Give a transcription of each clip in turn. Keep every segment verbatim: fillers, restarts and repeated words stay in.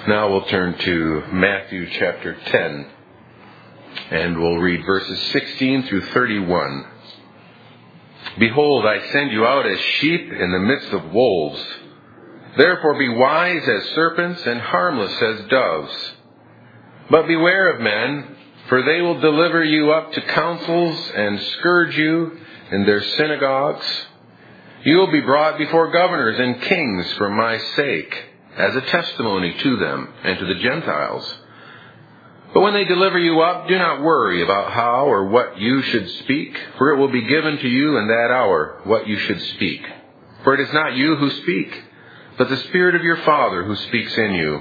Now we'll turn to Matthew chapter ten, and we'll read verses sixteen through thirty-one. Behold, I send you out as sheep in the midst of wolves. Therefore be wise as serpents and harmless as doves. But beware of men, for they will deliver you up to councils and scourge you in their synagogues. You will be brought before governors and kings for my sake, as a testimony to them and to the Gentiles. But when they deliver you up, do not worry about how or what you should speak, for it will be given to you in that hour what you should speak. For it is not you who speak, but the Spirit of your Father who speaks in you.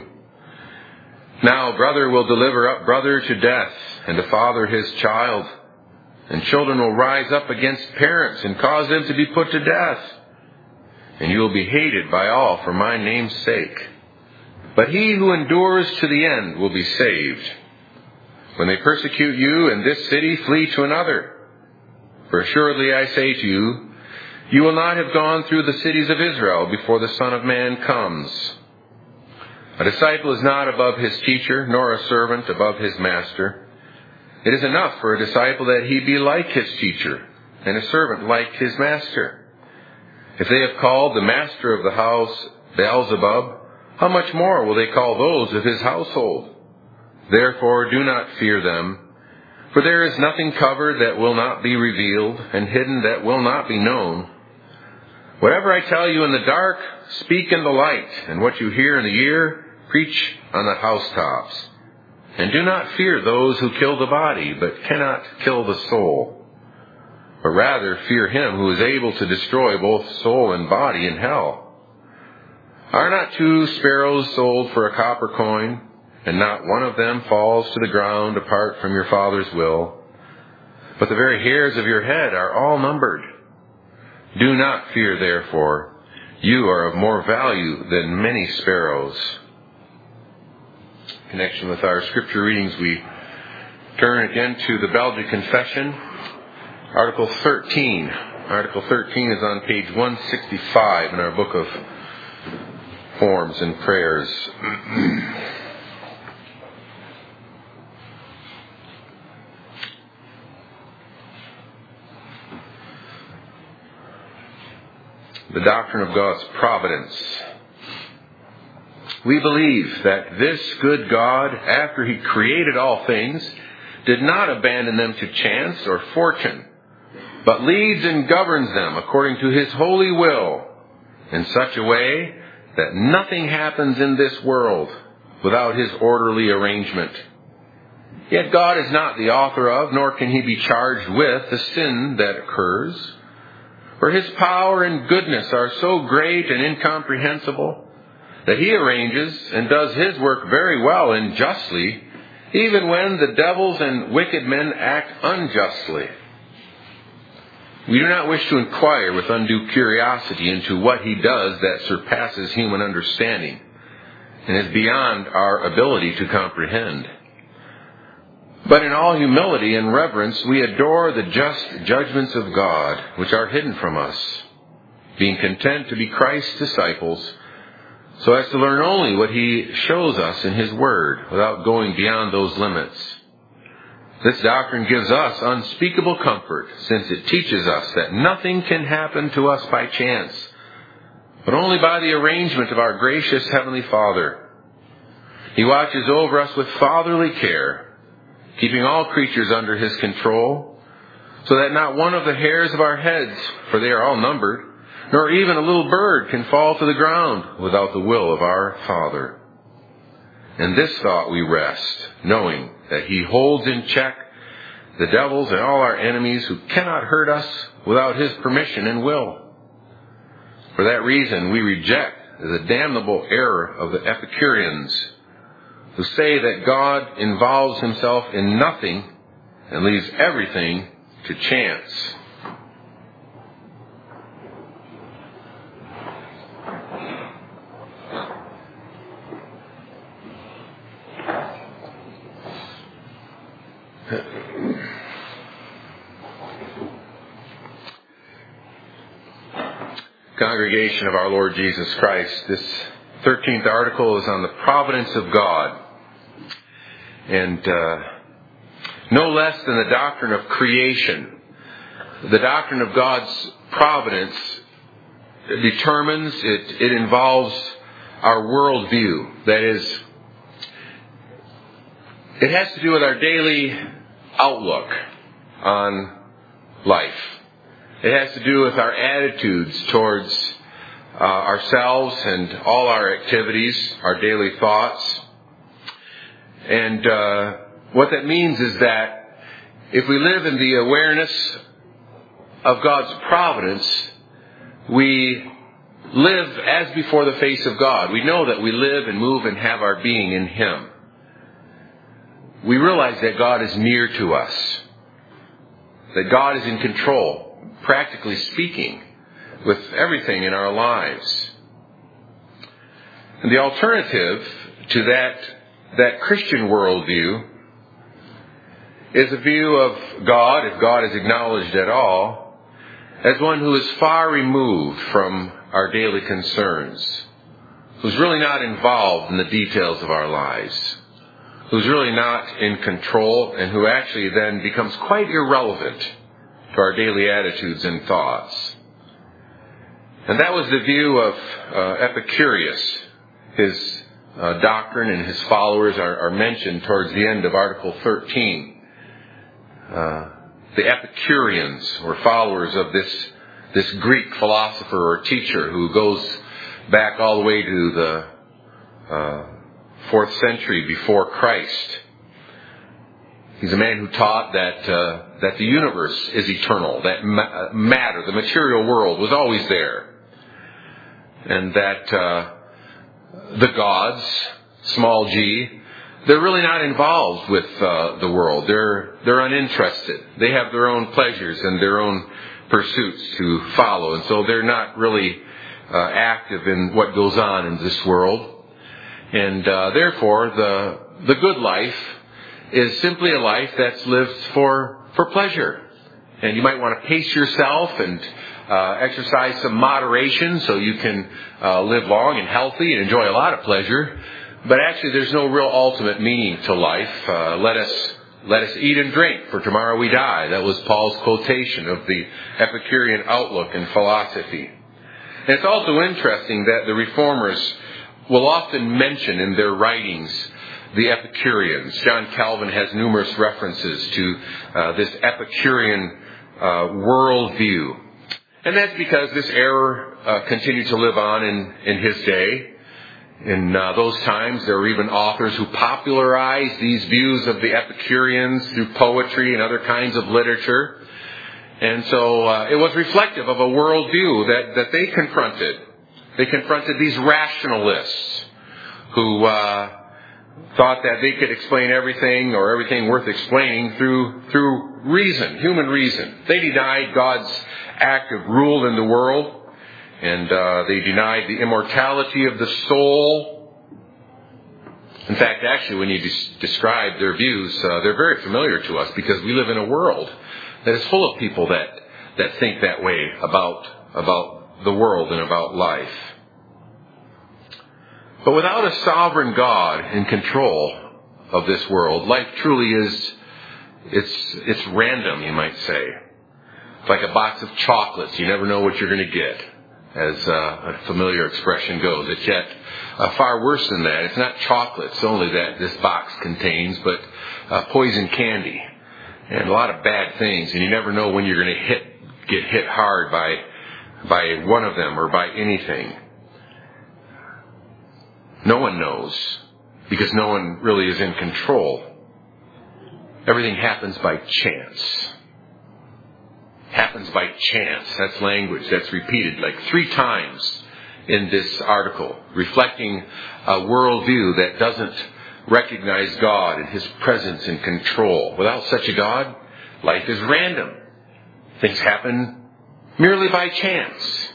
Now brother will deliver up brother to death, and a father his child. And children will rise up against parents and cause them to be put to death. And you will be hated by all for my name's sake. But he who endures to the end will be saved. When they persecute you in this city, flee to another. For assuredly I say to you, you will not have gone through the cities of Israel before the Son of Man comes. A disciple is not above his teacher, nor a servant above his master. It is enough for a disciple that he be like his teacher, and a servant like his master. If they have called the master of the house Beelzebub, how much more will they call those of his household? Therefore do not fear them, for there is nothing covered that will not be revealed, and hidden that will not be known. Whatever I tell you in the dark, speak in the light, and what you hear in the ear, preach on the housetops. And do not fear those who kill the body, but cannot kill the soul. But rather fear him who is able to destroy both soul and body in hell. Are not two sparrows sold for a copper coin, and not one of them falls to the ground apart from your Father's will? But the very hairs of your head are all numbered. Do not fear, therefore. You are of more value than many sparrows. In connection with our scripture readings, we turn again to the Belgic Confession, Article thirteen. Article thirteen is on page one sixty-five in our book of forms and prayers. The doctrine of God's providence. We believe that this good God, after he created all things, did not abandon them to chance or fortune, but leads and governs them according to his holy will, in such a way that nothing happens in this world without his orderly arrangement. Yet God is not the author of, nor can he be charged with, the sin that occurs. For his power and goodness are so great and incomprehensible that he arranges and does his work very well and justly, even when the devils and wicked men act unjustly. We do not wish to inquire with undue curiosity into what he does that surpasses human understanding and is beyond our ability to comprehend. But in all humility and reverence we adore the just judgments of God, which are hidden from us, being content to be Christ's disciples, so as to learn only what he shows us in his word, without going beyond those limits. This doctrine gives us unspeakable comfort, since it teaches us that nothing can happen to us by chance, but only by the arrangement of our gracious Heavenly Father. He watches over us with fatherly care, keeping all creatures under his control, so that not one of the hairs of our heads, for they are all numbered, nor even a little bird can fall to the ground without the will of our Father. In this thought we rest, knowing that he holds in check the devils and all our enemies who cannot hurt us without his permission and will. For that reason we reject the damnable error of the Epicureans, who say that God involves himself in nothing and leaves everything to chance. Congregation of our Lord Jesus Christ, this thirteenth article is on the providence of God. And uh, no less than the doctrine of creation. The doctrine of God's providence determines, it, it involves our worldview. That is, it has to do with our daily outlook on life. It has to do with our attitudes towards uh, ourselves and all our activities, our daily thoughts. And uh, what that means is that if we live in the awareness of God's providence, we live as before the face of God. We know that we live and move and have our being in Him. We realize that God is near to us, that God is in control, practically speaking, with everything in our lives. And the alternative to that, that Christian worldview is a view of God, if God is acknowledged at all, as one who is far removed from our daily concerns, who's really not involved in the details of our lives, who's really not in control, and who actually then becomes quite irrelevant to our daily attitudes and thoughts. And that was the view of uh, Epicurus. His uh, doctrine and his followers are, are mentioned towards the end of Article thirteen. Uh, the Epicureans were followers of this, this Greek philosopher or teacher who goes back all the way to the uh, fourth century before Christ. He's a man who taught that uh, that the universe is eternal, that ma- matter, the material world, was always there, and that uh, the gods, small g, they're really not involved with uh, the world. They're they're uninterested. They have their own pleasures and their own pursuits to follow, and so they're not really uh, active in what goes on in this world. And uh, therefore, the the good life is simply a life that's lived for for pleasure. And you might want to pace yourself and uh, exercise some moderation so you can uh, live long and healthy and enjoy a lot of pleasure. But actually, there's no real ultimate meaning to life. Uh, let us let us eat and drink, for tomorrow we die. That was Paul's quotation of the Epicurean outlook and philosophy. And it's also interesting that the Reformers will often mention in their writings the Epicureans. John Calvin has numerous references to uh, this Epicurean uh, worldview. And that's because this error uh, continued to live on in, in his day. In uh, those times, there were even authors who popularized these views of the Epicureans through poetry and other kinds of literature. And so uh, it was reflective of a worldview that, that they confronted. They confronted these rationalists who uh, thought that they could explain everything or everything worth explaining through through reason, human reason. They denied God's active rule in the world. And uh, they denied the immortality of the soul. In fact, actually, when you des- describe their views, uh, they're very familiar to us because we live in a world that is full of people that, that think that way about, about the world and about life. But without a sovereign God in control of this world, life truly is, it's, it's random, you might say. It's like a box of chocolates. You never know what you're going to get, as uh, a familiar expression goes. It's yet uh, far worse than that. It's not chocolates only that this box contains, but uh, poison candy and a lot of bad things. And you never know when you're going to hit get hit hard by by one of them or by anything. No one knows because no one really is in control. Everything happens by chance. Happens by chance. That's language that's repeated like three times in this article, reflecting a worldview that doesn't recognize God and His presence and control. Without such a God, life is random. Things happen merely by chance.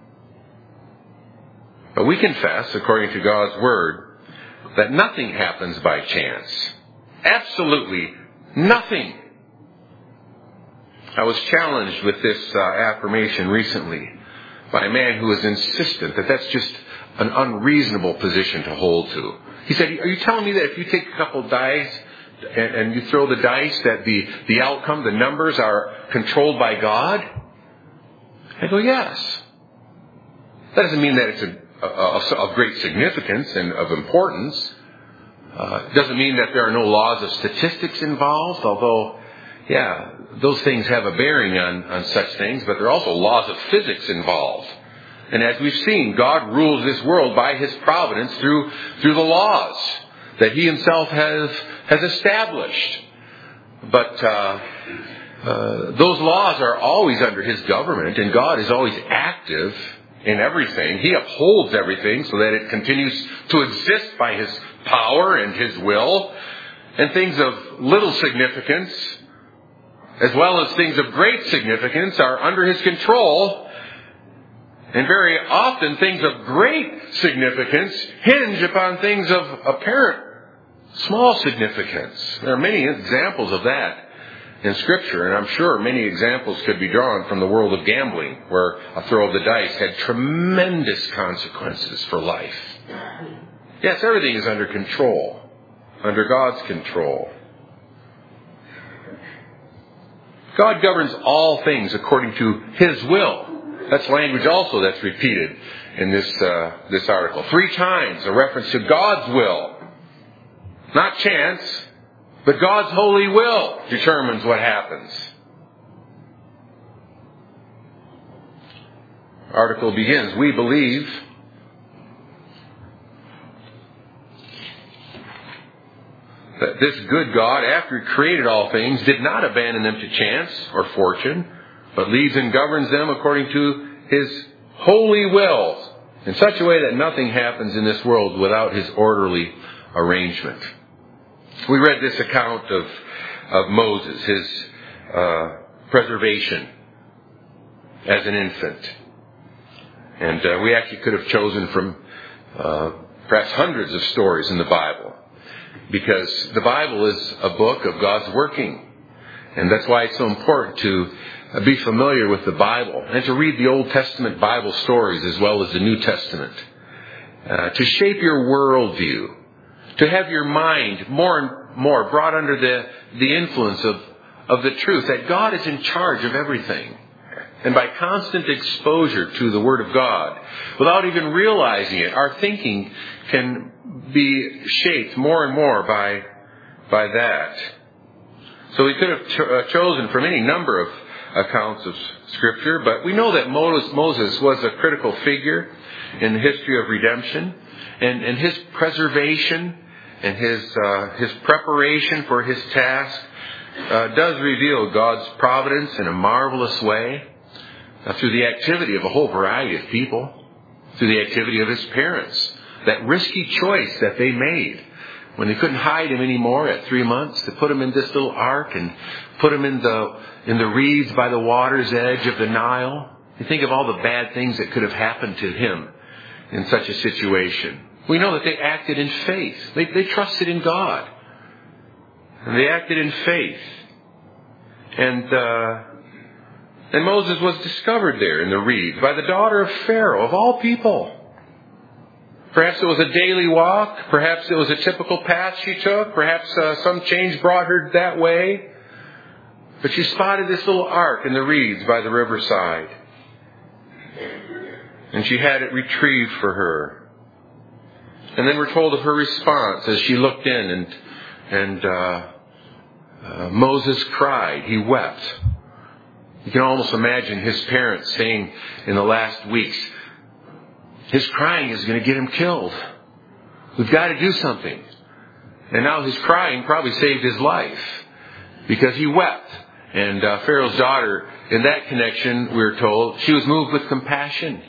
But we confess, according to God's Word, that nothing happens by chance. Absolutely nothing. I was challenged with this uh, affirmation recently by a man who was insistent that that's just an unreasonable position to hold to. He said, are you telling me that if you take a couple dice and, and you throw the dice, that the, the outcome, the numbers are controlled by God? I go, yes. That doesn't mean that it's a, a, of great significance and of importance. Uh, it doesn't mean that there are no laws of statistics involved, although, yeah, those things have a bearing on, on such things, but there are also laws of physics involved. And as we've seen, God rules this world by His providence through through the laws that He Himself has has established. But uh, uh, those laws are always under His government, and God is always active in everything. He upholds everything so that it continues to exist by His power and His will. And things of little significance, as well as things of great significance, are under His control. And very often things of great significance hinge upon things of apparent small significance. There are many examples of that in Scripture, and I'm sure many examples could be drawn from the world of gambling, where a throw of the dice had tremendous consequences for life. Yes, everything is under control, under God's control. God governs all things according to His will. That's language also that's repeated in this uh, this article. Three times a reference to God's will. Not chance, but God's holy will determines what happens. Article begins, we believe that this good God, after He created all things, did not abandon them to chance or fortune, but leads and governs them according to His holy will, in such a way that nothing happens in this world without His orderly arrangement. We read this account of, of Moses, his uh, preservation as an infant. And uh, we actually could have chosen from uh, perhaps hundreds of stories in the Bible, because the Bible is a book of God's working. And that's why it's so important to be familiar with the Bible and to read the Old Testament Bible stories as well as the New Testament. Uh, to shape your worldview, to have your mind more and more brought under the, the influence of, of the truth that God is in charge of everything. And by constant exposure to the Word of God, without even realizing it, our thinking can be shaped more and more by, by that. So we could have cho- uh, chosen from any number of accounts of Scripture, but we know that Moses was a critical figure in the history of redemption, and, and his preservation and his uh, his preparation for his task uh, does reveal God's providence in a marvelous way uh, through the activity of a whole variety of people, through the activity of his parents, that risky choice that they made when they couldn't hide him anymore at three months, to put him in this little ark and put him in the in the reeds by the water's edge of the Nile. You think of all the bad things that could have happened to him in such a situation. We know that they acted in faith. They, they trusted in God. And they acted in faith. And, uh, and Moses was discovered there in the reeds by the daughter of Pharaoh, of all people. Perhaps it was a daily walk. Perhaps it was a typical path she took. Perhaps uh, some change brought her that way. But she spotted this little ark in the reeds by the riverside. And she had it retrieved for her. And then we're told of her response as she looked in, and and uh, uh, Moses cried. He wept. You can almost imagine his parents saying in the last weeks, his crying is going to get him killed. We've got to do something. And now his crying probably saved his life, because he wept. And uh, Pharaoh's daughter, in that connection, we're told, she was moved with compassion.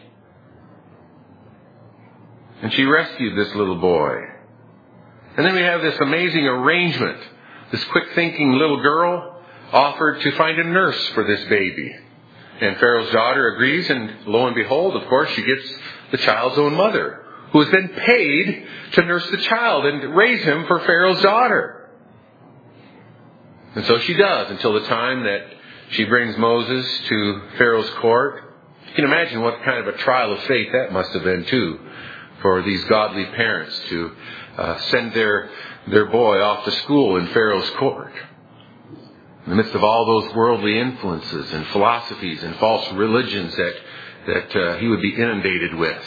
And she rescued this little boy. And then we have this amazing arrangement. This quick-thinking little girl offered to find a nurse for this baby. And Pharaoh's daughter agrees, and lo and behold, of course, she gets the child's own mother, who is then paid to nurse the child and raise him for Pharaoh's daughter. And so she does, until the time that she brings Moses to Pharaoh's court. You can imagine what kind of a trial of faith that must have been, too, for these godly parents to uh, send their, their boy off to school in Pharaoh's court. In the midst of all those worldly influences and philosophies and false religions that, that uh, he would be inundated with.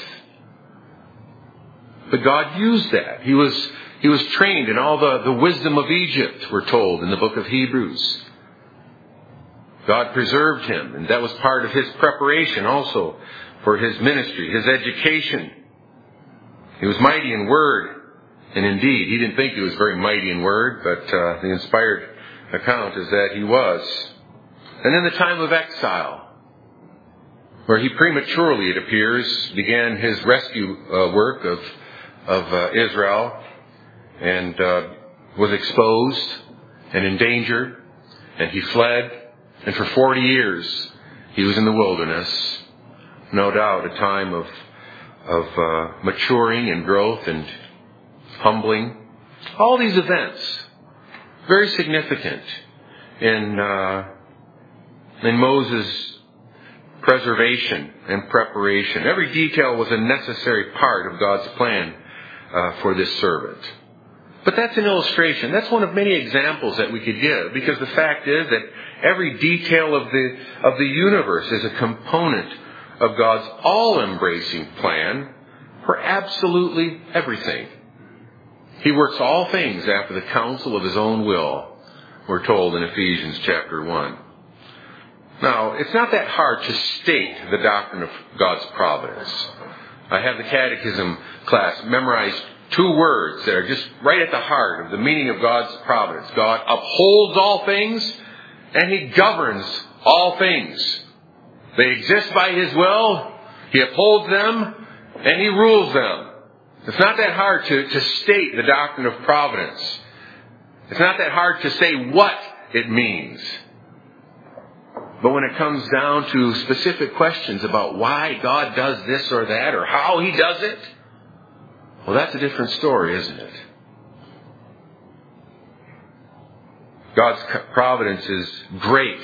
But God used that. He was, he was trained in all the, the wisdom of Egypt, we're told in the book of Hebrews. God preserved him, and that was part of his preparation also for his ministry, his education. He was mighty in word, and indeed, he didn't think he was very mighty in word, but uh, the inspired account is that he was. And in the time of exile, where he prematurely, it appears, began his rescue uh, work of, of uh, Israel, and uh, was exposed and endangered, and he fled, and for forty years he was in the wilderness. No doubt a time of, of uh, maturing and growth and humbling. All these events, very significant in, uh, in Moses' preservation and preparation. Every detail was a necessary part of God's plan uh, for this servant. But that's an illustration. That's one of many examples that we could give, because the fact is that every detail of the, of the universe is a component of God's all-embracing plan for absolutely everything. He works all things after the counsel of his own will, we're told in Ephesians chapter one. Now, it's not that hard to state the doctrine of God's providence. I have the catechism class memorized two words that are just right at the heart of the meaning of God's providence. God upholds all things, and he governs all things. They exist by his will, he upholds them, and he rules them. It's not that hard to, to state the doctrine of providence. It's not that hard to say what it means. But when it comes down to specific questions about why God does this or that, or how he does it, well, that's a different story, isn't it? God's providence is great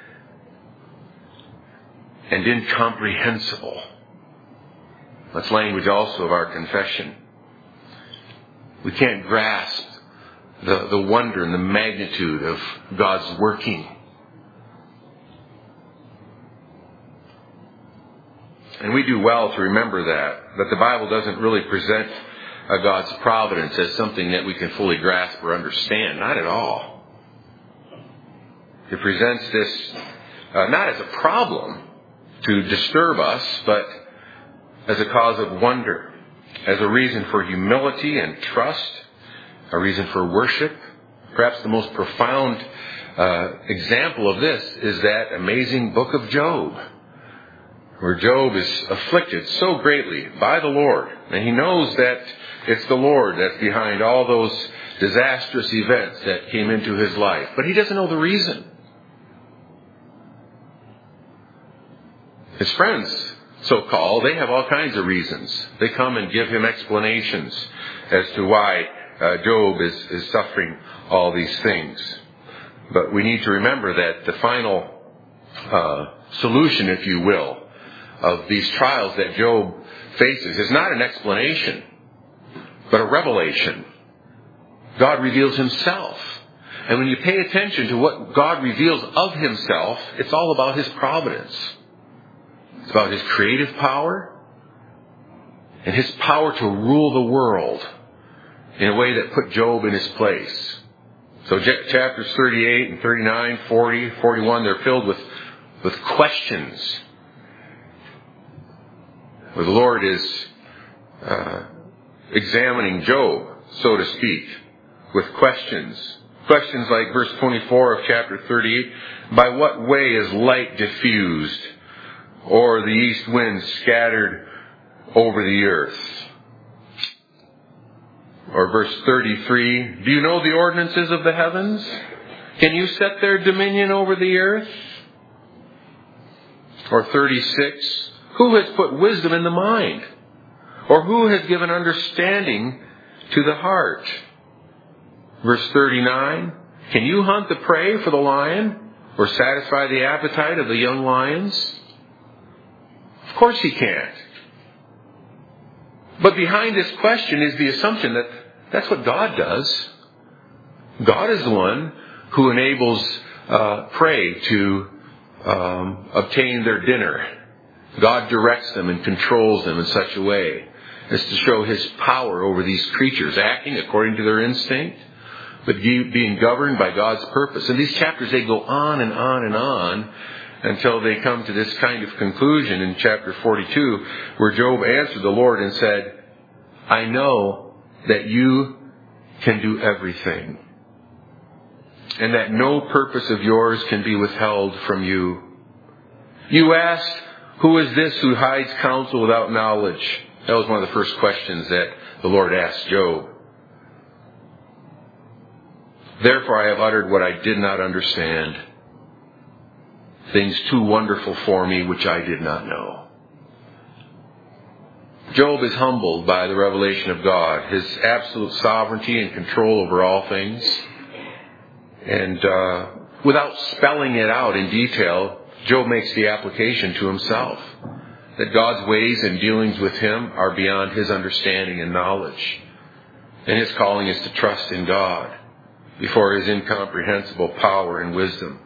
and incomprehensible. That's language also of our confession. We can't grasp the, the wonder and the magnitude of God's working. And we do well to remember that, that the Bible doesn't really present uh, God's providence as something that we can fully grasp or understand. Not at all. It presents this uh, not as a problem to disturb us, but as a cause of wonder, as a reason for humility and trust, a reason for worship. Perhaps the most profound uh, example of this is that amazing book of Job, where Job is afflicted so greatly by the Lord, and he knows that it's the Lord that's behind all those disastrous events that came into his life, but he doesn't know the reason. His friends, so-called, they have all kinds of reasons. They come and give him explanations as to why uh, Job is, is suffering all these things. But we need to remember that the final uh, solution, if you will, of these trials that Job faces is not an explanation, but a revelation. God reveals himself. And when you pay attention to what God reveals of himself, it's all about his providence. It's about his creative power and his power to rule the world in a way that put Job in his place. So chapters thirty-eight and thirty-nine, forty, forty-one, they're filled with, with questions, where the Lord is uh, examining Job, so to speak, with questions. Questions like verse twenty-four of chapter thirty-eight, by what way is light diffused, or the east wind scattered over the earth? Or verse thirty-three, do you know the ordinances of the heavens? Can you set their dominion over the earth? Or thirty-six, who has put wisdom in the mind? Or who has given understanding to the heart? Verse thirty-nine, can you hunt the prey for the lion, or satisfy the appetite of the young lions? Of course he can't. But behind this question is the assumption that that's what God does. God is the one who enables uh, prey to um, obtain their dinner. God directs them and controls them in such a way as to show His power over these creatures, acting according to their instinct, but being governed by God's purpose. And these chapters, they go on and on and on until they come to this kind of conclusion in chapter forty-two, where Job answered the Lord and said, I know that you can do everything, and that no purpose of yours can be withheld from you. You asked, who is this who hides counsel without knowledge? That was one of the first questions that the Lord asked Job. Therefore I have uttered what I did not understand, things too wonderful for me which I did not know. Job is humbled by the revelation of God, His absolute sovereignty and control over all things. And uh, without spelling it out in detail, Job makes the application to himself that God's ways and dealings with him are beyond his understanding and knowledge. And his calling is to trust in God before His incomprehensible power and wisdom.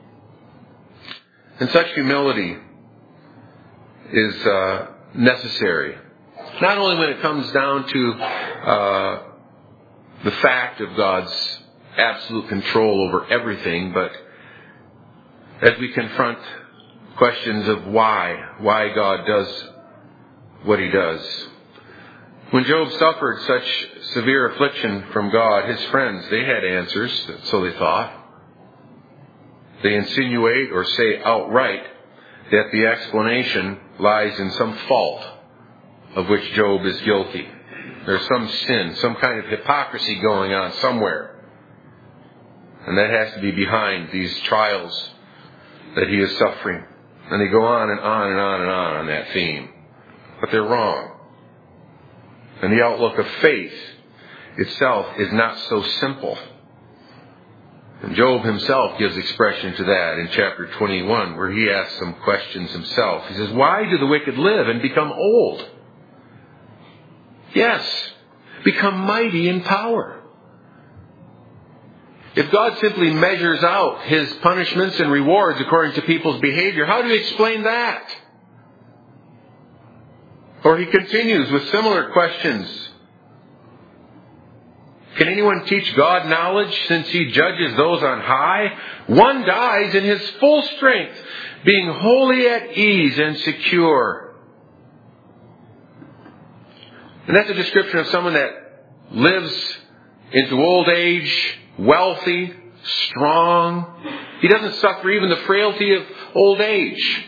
And such humility is uh, necessary, not only when it comes down to uh, the fact of God's absolute control over everything, but as we confront questions of why, why God does what He does. When Job suffered such severe affliction from God, his friends, they had answers, so they thought. They insinuate or say outright that the explanation lies in some fault of which Job is guilty. There's some sin, some kind of hypocrisy going on somewhere. And that has to be behind these trials that he is suffering. And they go on and on and on and on on that theme. But they're wrong. And the outlook of faith itself is not so simple. And Job himself gives expression to that in chapter twenty-one, where he asks some questions himself. He says, why do the wicked live and become old? Yes, become mighty in power. If God simply measures out His punishments and rewards according to people's behavior, how do you explain that? Or he continues with similar questions. Can anyone teach God knowledge, since He judges those on high? One dies in his full strength, being wholly at ease and secure. And that's a description of someone that lives into old age, wealthy, strong. He doesn't suffer even the frailty of old age,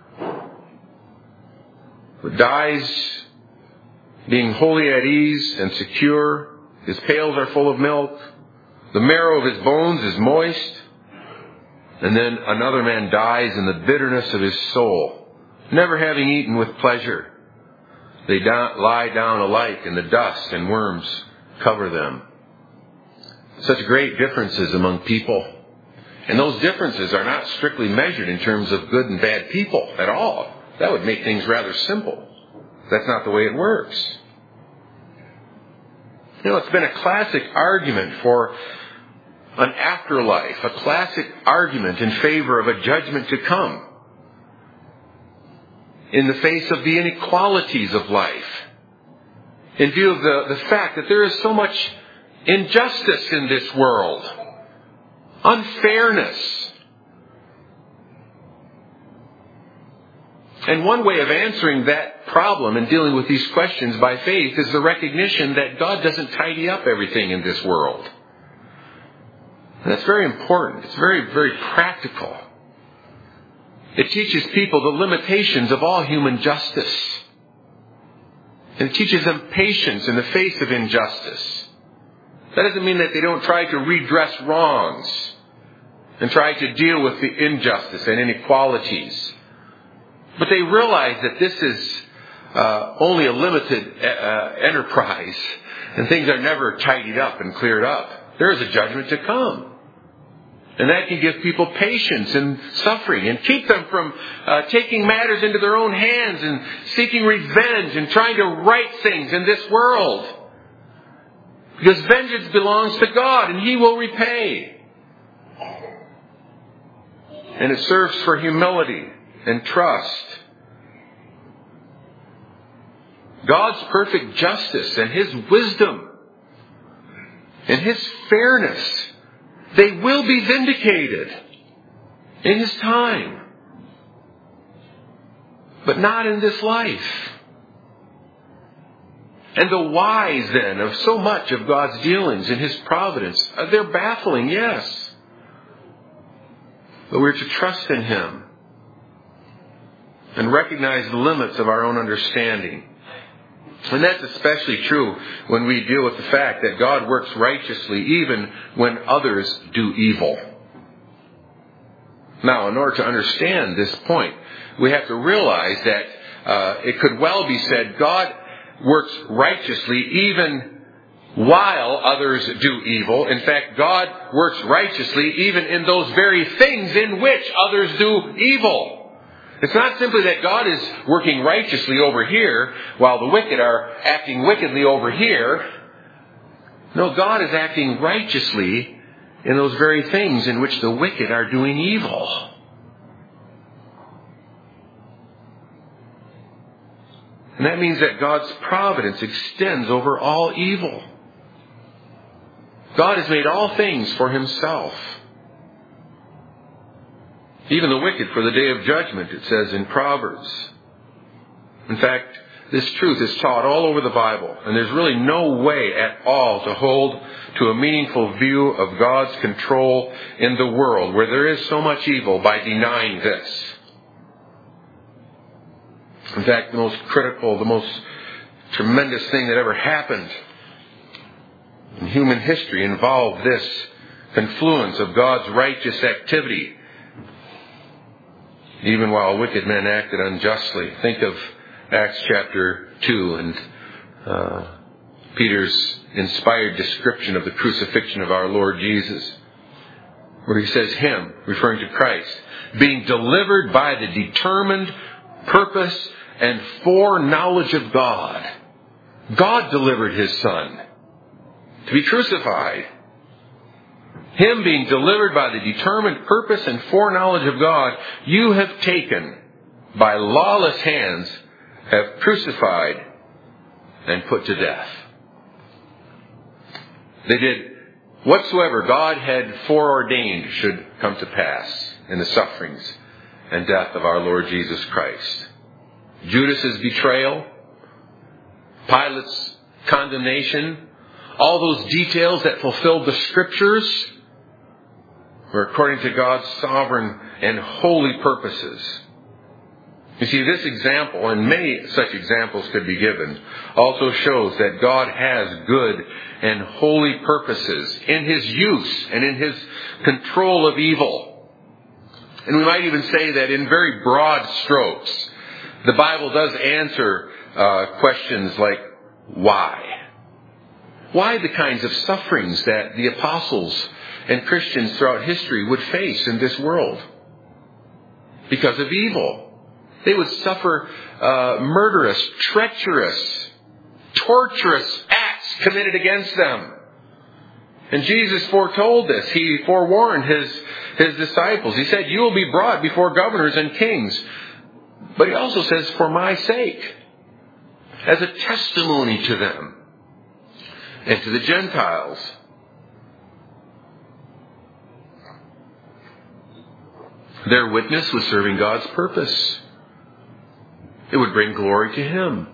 but dies being wholly at ease and secure. His pails are full of milk. The marrow of his bones is moist. And then another man dies in the bitterness of his soul, never having eaten with pleasure. They lie down alike, and the dust and worms cover them. Such great differences among people. And those differences are not strictly measured in terms of good and bad people at all. That would make things rather simple. That's not the way it works. You know, it's been a classic argument for an afterlife, a classic argument in favor of a judgment to come in the face of the inequalities of life, in view of the, the fact that there is so much injustice in this world, unfairness. And one way of answering that problem and dealing with these questions by faith is the recognition that God doesn't tidy up everything in this world. And that's very important. It's very, very practical. It teaches people the limitations of all human justice. And it teaches them patience in the face of injustice. That doesn't mean that they don't try to redress wrongs and try to deal with the injustice and inequalities. But they realize that this is uh, only a limited uh, enterprise, and things are never tidied up and cleared up. There is a judgment to come. And that can give people patience in suffering and keep them from uh, taking matters into their own hands and seeking revenge and trying to right things in this world. Because vengeance belongs to God and He will repay. And it serves for humility and trust. God's perfect justice and His wisdom and His fairness, they will be vindicated in His time. But not in this life. And the whys then of so much of God's dealings in His providence, they're baffling, yes. But we're to trust in Him and recognize the limits of our own understanding. And that's especially true when we deal with the fact that God works righteously even when others do evil. Now, in order to understand this point, we have to realize that uh, it could well be said God works righteously even while others do evil. In fact, God works righteously even in those very things in which others do evil. It's not simply that God is working righteously over here while the wicked are acting wickedly over here. No, God is acting righteously in those very things in which the wicked are doing evil. And that means that God's providence extends over all evil. God has made all things for Himself. Even the wicked for the day of judgment, it says in Proverbs. In fact, this truth is taught all over the Bible, and there's really no way at all to hold to a meaningful view of God's control in the world where there is so much evil by denying this. In fact, the most critical, the most tremendous thing that ever happened in human history involved this confluence of God's righteous activity, even while wicked men acted unjustly. Think of Acts chapter two and uh, Peter's inspired description of the crucifixion of our Lord Jesus, where he says Him, referring to Christ, being delivered by the determined purpose and foreknowledge of God. God delivered His Son to be crucified. Him being delivered by the determined purpose and foreknowledge of God, you have taken by lawless hands, have crucified and put to death. They did whatsoever God had foreordained should come to pass in the sufferings and death of our Lord Jesus Christ. Judas's betrayal, Pilate's condemnation, all those details that fulfilled the Scriptures were according to God's sovereign and holy purposes. You see, this example, and many such examples could be given, also shows that God has good and holy purposes in His use and in His control of evil. And we might even say that in very broad strokes, the Bible does answer uh, questions like, why? Why the kinds of sufferings that the apostles and Christians throughout history would face in this world? Because of evil. They would suffer uh, murderous, treacherous, torturous acts committed against them. And Jesus foretold this. He forewarned His, his disciples. He said, you will be brought before governors and kings. But He also says, for my sake, as a testimony to them and to the Gentiles. Their witness was serving God's purpose. It would bring glory to Him.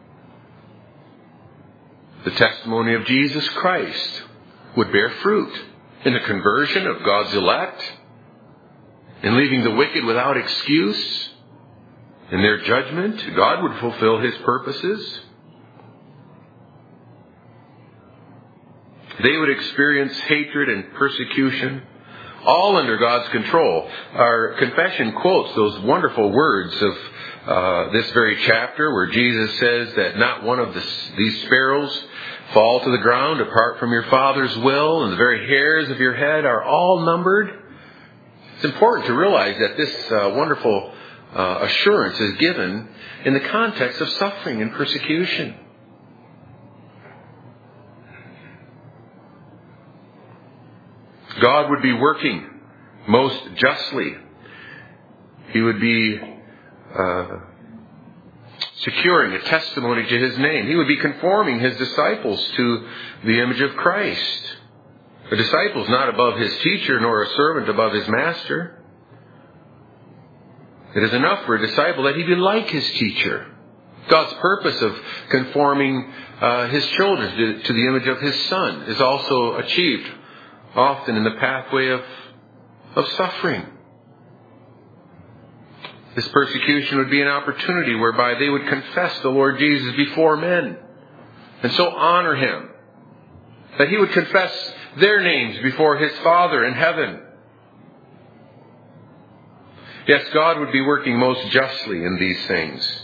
The testimony of Jesus Christ would bear fruit in the conversion of God's elect, in leaving the wicked without excuse. In their judgment, God would fulfill His purposes. They would experience hatred and persecution, all under God's control. Our confession quotes those wonderful words of uh, this very chapter where Jesus says that not one of the, these sparrows fall to the ground apart from your Father's will, and the very hairs of your head are all numbered. It's important to realize that this uh, wonderful uh, assurance is given in the context of suffering and persecution. God would be working most justly. He would be uh, securing a testimony to His name. He would be conforming His disciples to the image of Christ. A disciple is not above his teacher, nor a servant above his master. It is enough for a disciple that he be like his teacher. God's purpose of conforming uh, His children to, to the image of His Son is also achieved often in the pathway of, of suffering. This persecution would be an opportunity whereby they would confess the Lord Jesus before men and so honor Him. That He would confess their names before His Father in heaven. Yes, God would be working most justly in these things.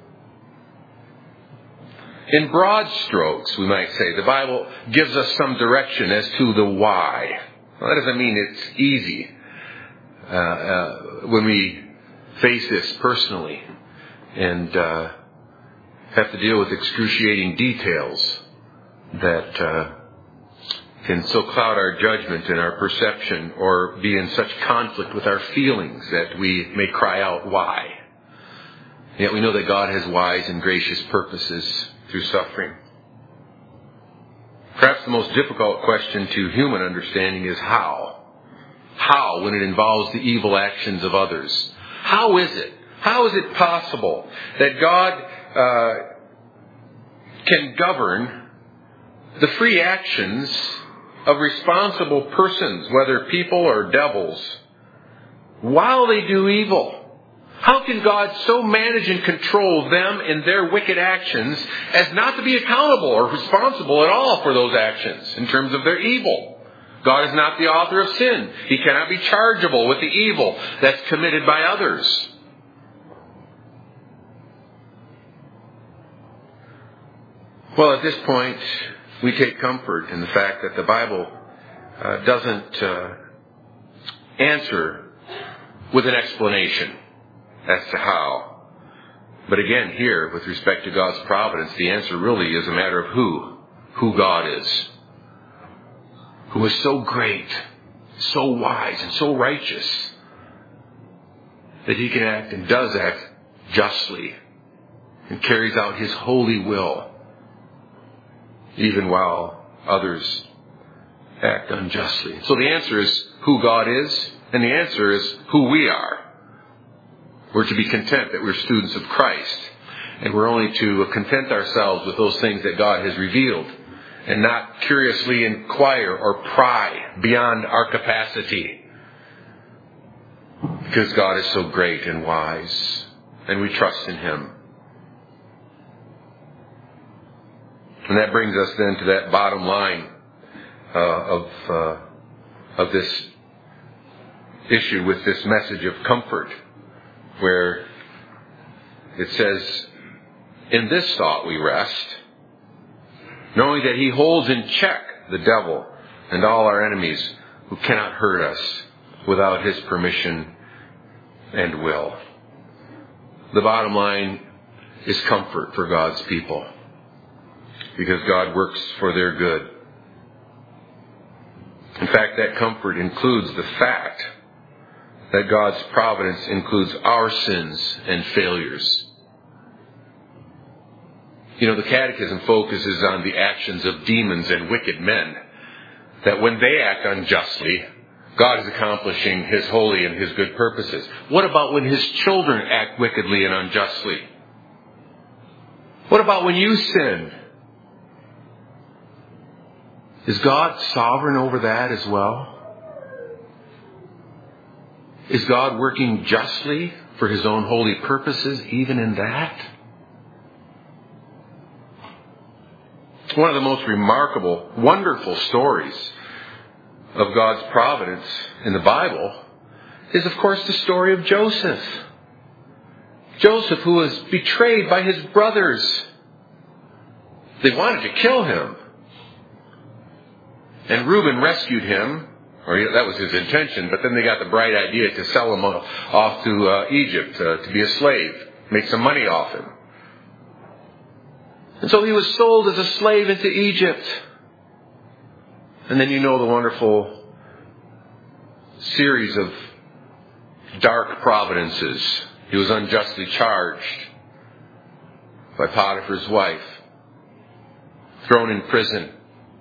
In broad strokes, we might say, the Bible gives us some direction as to the why. Well, that doesn't mean it's easy uh, uh, when we face this personally and uh, have to deal with excruciating details that uh, can so cloud our judgment and our perception, or be in such conflict with our feelings that we may cry out, why? Yet we know that God has wise and gracious purposes through suffering. Perhaps the most difficult question to human understanding is how? How, when it involves the evil actions of others? How is it? How is it possible that God uh, can govern the free actions of responsible persons, whether people or devils, while they do evil? How can God so manage and control them in their wicked actions as not to be accountable or responsible at all for those actions in terms of their evil? God is not the author of sin. He cannot be chargeable with the evil that's committed by others. Well, at this point, we take comfort in the fact that the Bible uh, doesn't uh, answer with an explanation as to how. But again, here, with respect to God's providence, the answer really is a matter of who. Who God is. Who is so great, so wise, and so righteous that He can act and does act justly and carries out His holy will, even while others act unjustly. So the answer is who God is, and the answer is who we are. We're to be content that we're students of Christ, and we're only to content ourselves with those things that God has revealed, and not curiously inquire or pry beyond our capacity, because God is so great and wise, and we trust in Him. And that brings us then to that bottom line uh, of uh, of this issue with this message of comfort, where it says, "In this thought we rest, knowing that He holds in check the devil and all our enemies who cannot hurt us without His permission and will." The bottom line is comfort for God's people, because God works for their good. In fact, that comfort includes the fact that God's providence includes our sins and failures. You know, the Catechism focuses on the actions of demons and wicked men, that when they act unjustly, God is accomplishing His holy and His good purposes. What about when His children act wickedly and unjustly? What about when you sin? Is God sovereign over that as well? Is God working justly for His own holy purposes even in that? One of the most remarkable, wonderful stories of God's providence in the Bible is, of course, the story of Joseph. Joseph, who was betrayed by his brothers. They wanted to kill him. And Reuben rescued him, or that was his intention, but then they got the bright idea to sell him off to uh, Egypt uh, to be a slave, make some money off him. And so he was sold as a slave into Egypt. And then you know the wonderful series of dark providences. He was unjustly charged by Potiphar's wife, thrown in prison.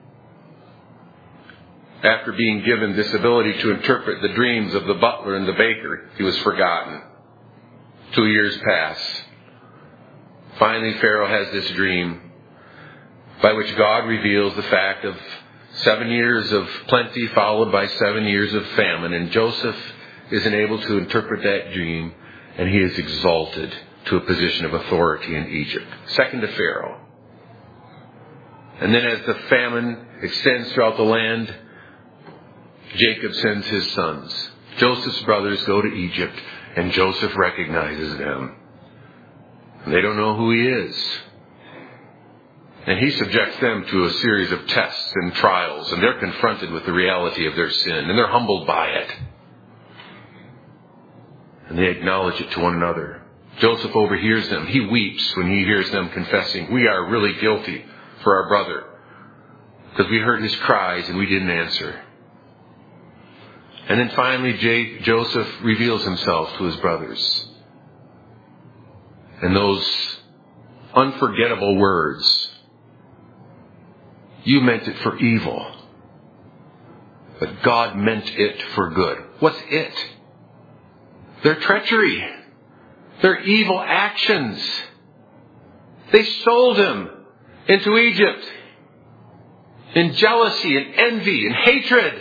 After being given this ability to interpret the dreams of the butler and the baker, he was forgotten. Two years pass. Finally, Pharaoh has this dream by which God reveals the fact of seven years of plenty followed by seven years of famine. And Joseph isn't able to interpret that dream, and he is exalted to a position of authority in Egypt, second to Pharaoh. And then as the famine extends throughout the land, Jacob sends his sons. Joseph's brothers go to Egypt, and Joseph recognizes them. And they don't know who he is. And he subjects them to a series of tests and trials, and they're confronted with the reality of their sin, and they're humbled by it. And they acknowledge it to one another. Joseph overhears them. He weeps when he hears them confessing, "We are really guilty for our brother, because we heard his cries and we didn't answer." And then finally, J- Joseph reveals himself to his brothers. And those unforgettable words, "You meant it for evil, but God meant it for good." What's it? Their treachery. Their evil actions. They sold him into Egypt in jealousy and envy and hatred.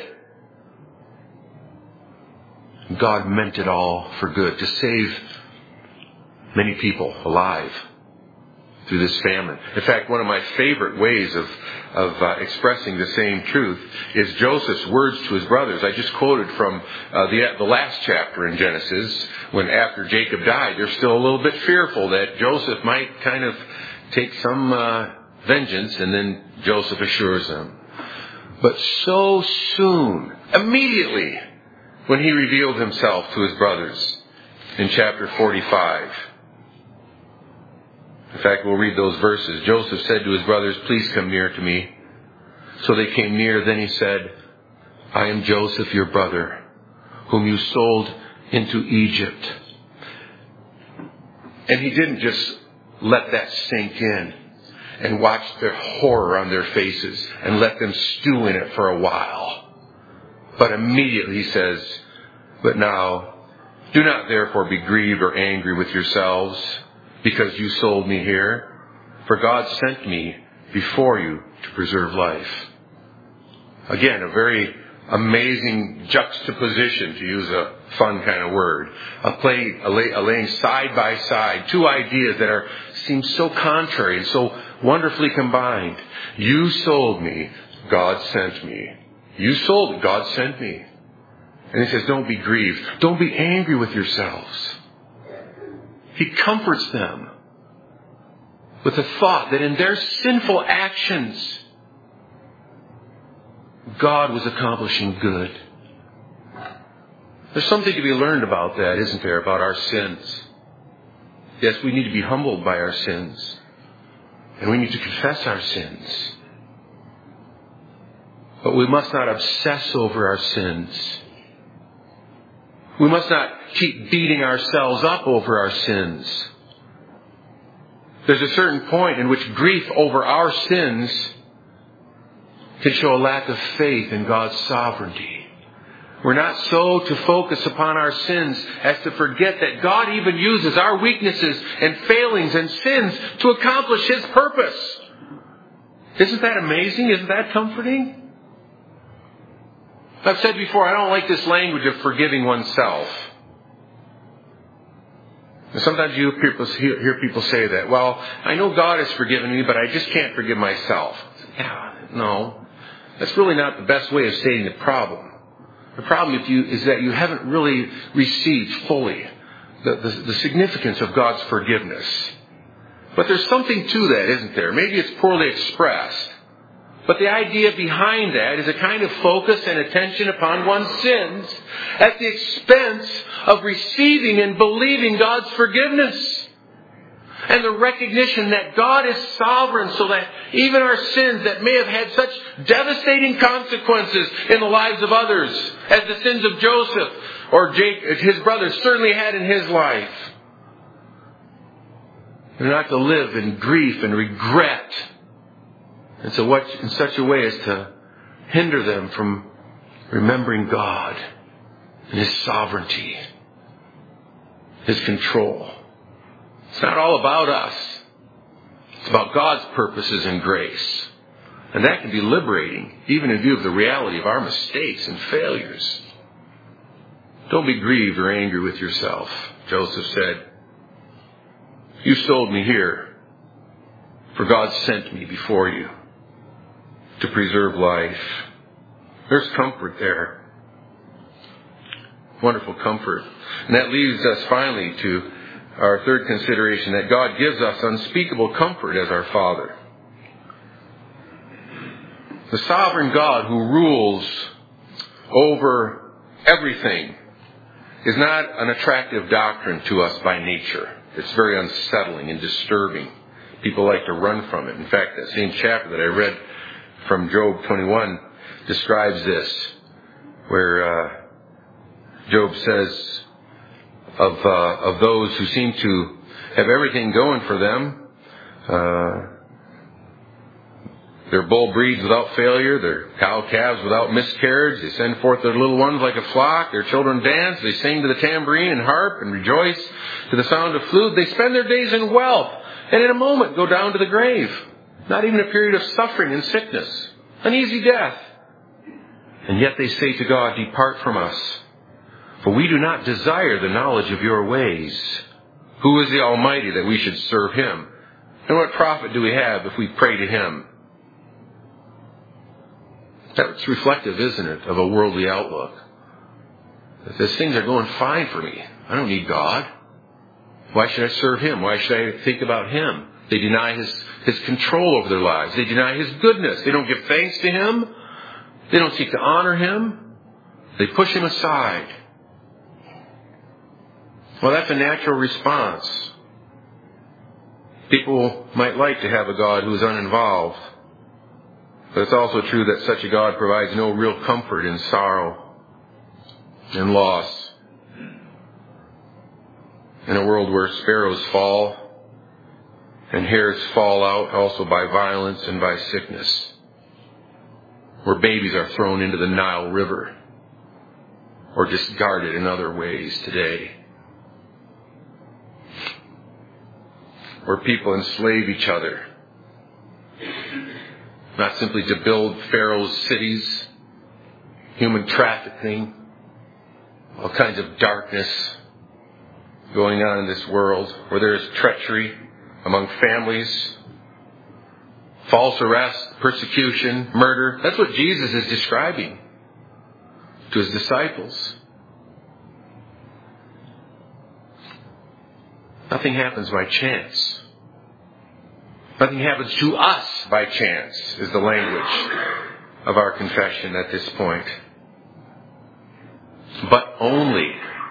God meant it all for good, to save many people alive through this famine. In fact, one of my favorite ways of, of uh, expressing the same truth is Joseph's words to his brothers. I just quoted from uh, the, the last chapter in Genesis, when after Jacob died, they're still a little bit fearful that Joseph might kind of take some uh, vengeance, and then Joseph assures them. But so soon, immediately, when he revealed himself to his brothers in chapter forty-five. In fact, we'll read those verses. Joseph said to his brothers, "Please come near to me." So they came near. Then he said, "I am Joseph, your brother, whom you sold into Egypt." And he didn't just let that sink in and watch their horror on their faces and let them stew in it for a while. But immediately he says, "But now, do not therefore be grieved or angry with yourselves because you sold me here. For God sent me before you to preserve life." Again, a very amazing juxtaposition, to use a fun kind of word. A, play, a, lay, a laying side by side, two ideas that are seem so contrary and so wonderfully combined. You sold me, God sent me. You sold it, God sent me. And he says, don't be grieved. Don't be angry with yourselves. He comforts them with the thought that in their sinful actions, God was accomplishing good. There's something to be learned about that, isn't there, about our sins? Yes, we need to be humbled by our sins. And we need to confess our sins. But we must not obsess over our sins. We must not keep beating ourselves up over our sins. There's a certain point in which grief over our sins can show a lack of faith in God's sovereignty. We're not so to focus upon our sins as to forget that God even uses our weaknesses and failings and sins to accomplish His purpose. Isn't that amazing? Isn't that comforting? I've said before, I don't like this language of forgiving oneself. And sometimes you hear people say that. Well, I know God has forgiven me, but I just can't forgive myself. Yeah, no. That's really not the best way of stating the problem. The problem with you is that you haven't really received fully the, the, the significance of God's forgiveness. But there's something to that, isn't there? Maybe it's poorly expressed. But the idea behind that is a kind of focus and attention upon one's sins at the expense of receiving and believing God's forgiveness. And the recognition that God is sovereign, so that even our sins that may have had such devastating consequences in the lives of others, as the sins of Joseph or Jacob, his brothers certainly had in his life, they're not to live in grief and regret. And so what, in such a way as to hinder them from remembering God and His sovereignty, His control. It's not all about us. It's about God's purposes and grace. And that can be liberating, even in view of the reality of our mistakes and failures. Don't be grieved or angry with yourself. Joseph said, "You sold me here, for God sent me before you to preserve life." There's comfort there. Wonderful comfort. And that leads us finally to our third consideration, that God gives us unspeakable comfort as our Father. The sovereign God who rules over everything is not an attractive doctrine to us by nature. It's very unsettling and disturbing. People like to run from it. In fact, that same chapter that I read from Job twenty-one describes this, where uh, Job says of uh, of those who seem to have everything going for them, uh, their bull breeds without failure, their cow calves without miscarriage, they send forth their little ones like a flock, their children dance, they sing to the tambourine and harp and rejoice to the sound of flute, they spend their days in wealth, and in a moment go down to the grave. Not even a period of suffering and sickness. An easy death. And yet they say to God, "Depart from us, for we do not desire the knowledge of your ways. Who is the Almighty that we should serve Him? And what profit do we have if we pray to Him?" That's reflective, isn't it, of a worldly outlook. That these things are going fine for me. I don't need God. Why should I serve Him? Why should I think about Him? They deny His, His control over their lives. They deny His goodness. They don't give thanks to Him. They don't seek to honor Him. They push Him aside. Well, that's a natural response. People might like to have a God who is uninvolved. But it's also true that such a God provides no real comfort in sorrow and loss. In a world where sparrows fall and hares fall out also by violence and by sickness, where babies are thrown into the Nile River or discarded in other ways today, where people enslave each other, not simply to build Pharaoh's cities, human trafficking, all kinds of darkness going on in this world, where there is treachery among families, false arrest, persecution, murder. That's what Jesus is describing to His disciples. Nothing happens by chance. Nothing happens to us by chance, is the language of our confession at this point. But only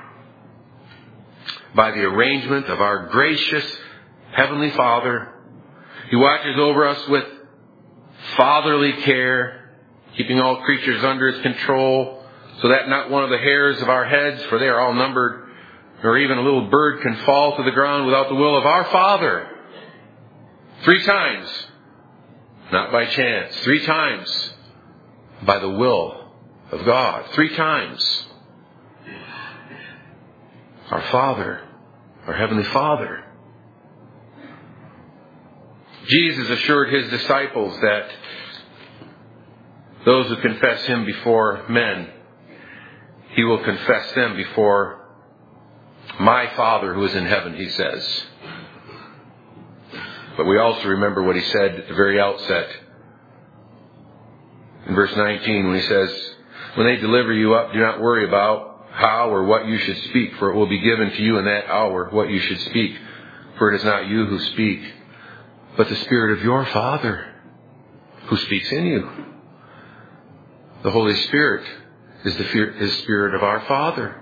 by the arrangement of our gracious Heavenly Father. He watches over us with fatherly care, keeping all creatures under His control, so that not one of the hairs of our heads, for they are all numbered, nor even a little bird can fall to the ground without the will of our Father. Three times, not by chance. Three times, by the will of God. Three times. Our Father, our Heavenly Father. Jesus assured His disciples that those who confess Him before men, He will confess them before my Father who is in heaven, He says. But we also remember what He said at the very outset. In verse nineteen, when He says, "When they deliver you up, do not worry about how or what you should speak, for it will be given to you in that hour what you should speak. For it is not you who speak, but the Spirit of your Father who speaks in you. The Holy Spirit is the is Spirit of our Father.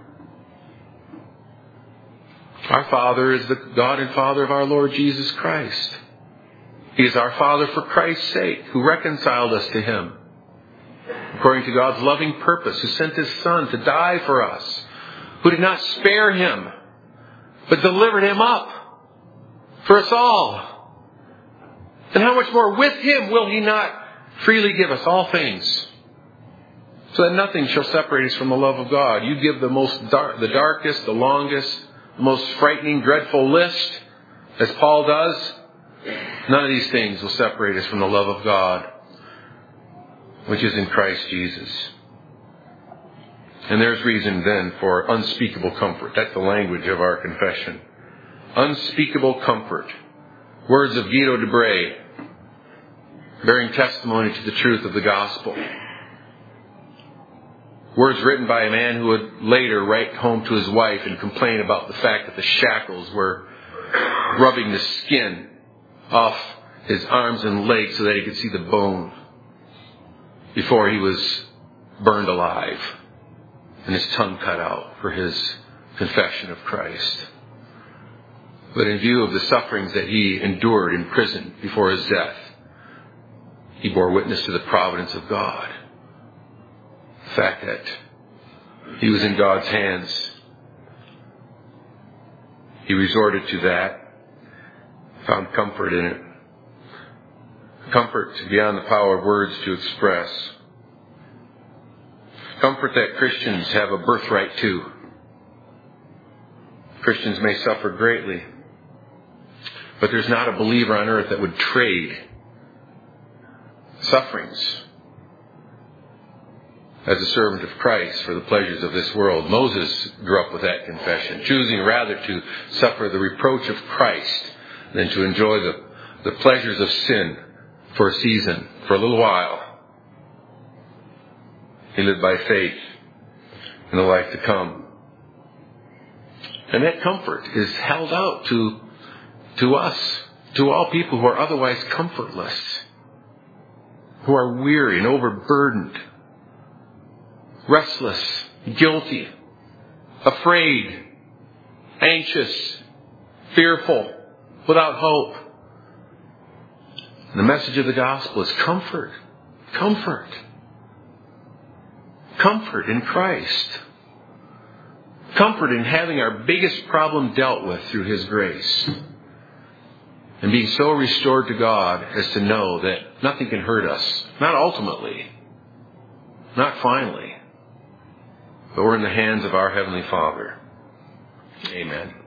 Our Father is the God and Father of our Lord Jesus Christ. He is our Father for Christ's sake, who reconciled us to Him, according to God's loving purpose, who sent His Son to die for us, who did not spare Him, but delivered Him up for us all. And how much more with Him will He not freely give us all things, so that nothing shall separate us from the love of God? You give the most dark, the darkest, the longest, the most frightening, dreadful list, as Paul does. None of these things will separate us from the love of God, which is in Christ Jesus. And there's reason then for unspeakable comfort. That's the language of our confession. Unspeakable comfort. Words of Guido de Bray, bearing testimony to the truth of the gospel. Words written by a man who would later write home to his wife and complain about the fact that the shackles were rubbing the skin off his arms and legs so that he could see the bone before he was burned alive and his tongue cut out for his confession of Christ. But in view of the sufferings that he endured in prison before his death, he bore witness to the providence of God. The fact that he was in God's hands. He resorted to that, found comfort in it. Comfort beyond the power of words to express. Comfort that Christians have a birthright to. Christians may suffer greatly, but there's not a believer on earth that would trade sufferings as a servant of Christ for the pleasures of this world. Moses grew up with that confession, choosing rather to suffer the reproach of Christ than to enjoy the, the pleasures of sin for a season, for a little while. He lived by faith in the life to come. And that comfort is held out to, to us, to all people who are otherwise comfortless, who are weary and overburdened, restless, guilty, afraid, anxious, fearful, without hope. And the message of the gospel is comfort, comfort, comfort in Christ, comfort in having our biggest problem dealt with through His grace, and being so restored to God as to know that nothing can hurt us, not ultimately, not finally, but we're in the hands of our Heavenly Father. Amen.